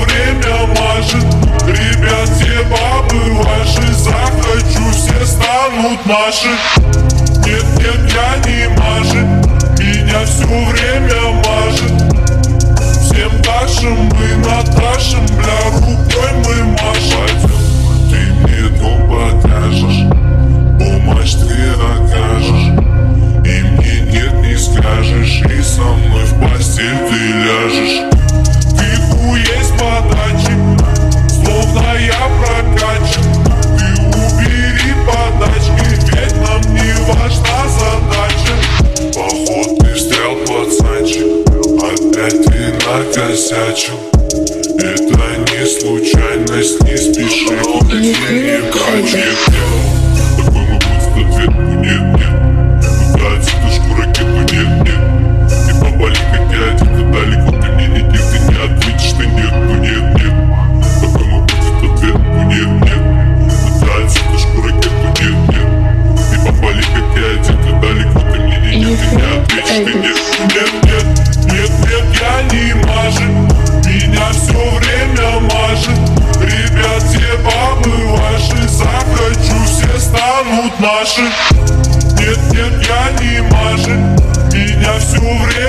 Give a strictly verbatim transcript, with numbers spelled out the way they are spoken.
время мажет. Ребят, все бабы ваши, захочу, все станут наши. Нет, нет, я не мажет, меня все время мажет. Всем Дашам и Наташам, бля, рукой мы машем. Ты мне дом покажешь, помощь ты окажешь, и мне нет не скажешь, и со мной в постель ты ляжешь. Ты хуесть подачи, словно я прокачан. Ты убери подачки, ведь нам не важна задача. Поход ты встрял, пацанчик, опять ты накосячил. Это не случайность, не спеши, не качет. Такой мой будет ответ, ну нет, нет. Туда отсюда ракету, нет, нет. Ты побали, как я, где-то далеко, ты мне не нет, ты не ответишь, ты нет, ну нет, нет. Такой мой будет ответ, ну нет, нет. Туда отсюда ракету, нет, нет. Ты побали, как я, где-то далеко, ты мне не нет, ты не ответишь, ты нет, ну нет, нет. Нет, нет, я не мажет, меня все время мажет. Ребят, все бабы ваши, захочу, все станут наши. Нет, нет, я не мажет, меня все время